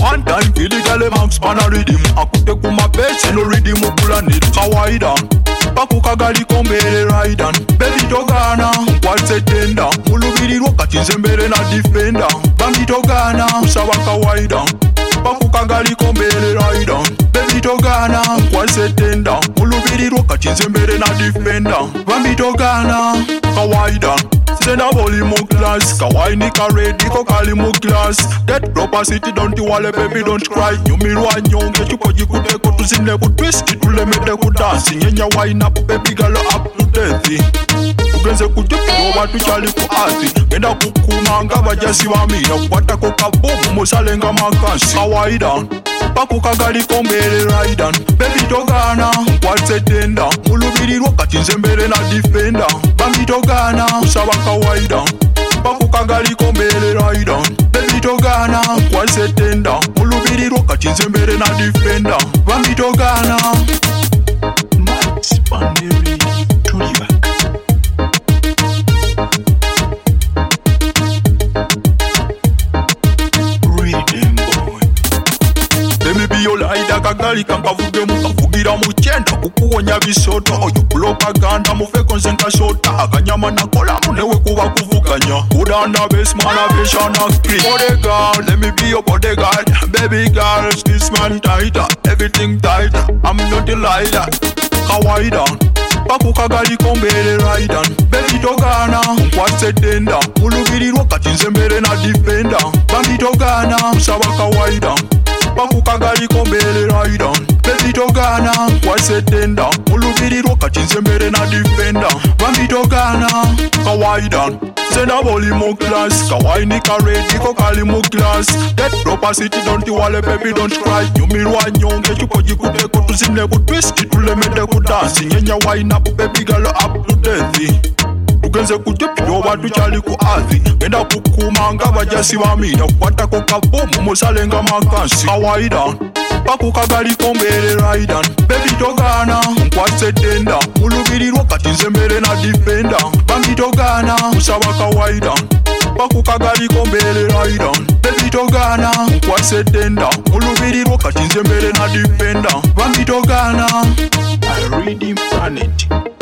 One time feel the girl max pan a rhythm. Akute kuma pese no rhythm ukula need kawaida. Pakuka gali kombele raidan. Baby togana kwatse tenda. Mulubiri wakati nzembele na defender. Bambi togana usawa kawaida. Pakuka gali kombele raidan. Baby togana kwatse tenda. Mulubiri wakati nzembele na defender. Bambi togana kawaida. Senda boli mo glass, kawaii nika ready ko kali mo glass. Get proper city don't you wale baby don't cry. Nyumirwa nyonge chuko jikute ko tuzine ku twist tule mede ku dance. Nyenya wine up baby girl up to death. Ugenze kujupi watu chali ku athi. Genda kukuma ngaba jasi wamina kukwata ko kabomu mosalenga makansi. Kawaida pakuka gali kombele raidan. Baby togana kwatse tenda. Mulubiri wakati nzembele na defender. Bambi togana usawa kawaida. Pakuka gali kombele raidan. Baby togana kwatse tenda. Mulubiri wakati nzembele na defender. Bambi togana Max Paneri Tuliba. Yolaida kagali kankavuge mukavugira muchenda kukuwonya bisoto oyo propaganda mufe konsenka shota akanyama nakola munewe kuba kuvuganya udanda besmana beshana creep bodyguard let me be your bodyguard baby girl this man tighter everything tighter I'm not a liar kawaida pakuka gali kombele raidan baby togana kwatse tenda mulubiri wakati nzembele na defender bambi togana usawa kawaida pakuka gali kombele raidan baby togana kwatse tenda mulubiri wakati nzembele na defender bambi togana kawaida senda boli mo glass kawaii nika ready ko kali mo glass get proper city don't you wale baby don't cry nyumirwa nyonge chuko jikute ko tuzine ku twist tule mede ku dance nyenya wine up baby girl up to death. Ugenze kujupi watu chali ku athi. Genda kukuma ngaba jasi wamina kukwata ko kabomu mosalenga makansi. Kawaida pakuka gali kombele raidan. Baby togana kwatse tenda. Mulubiri wakati nzembele na defender. Bambi togana usawa kawaida. Pakuka gali kombele raidan. Baby togana kwatse tenda. Mulubiri wakati nzembele na defender. Bambi togana I read him planet.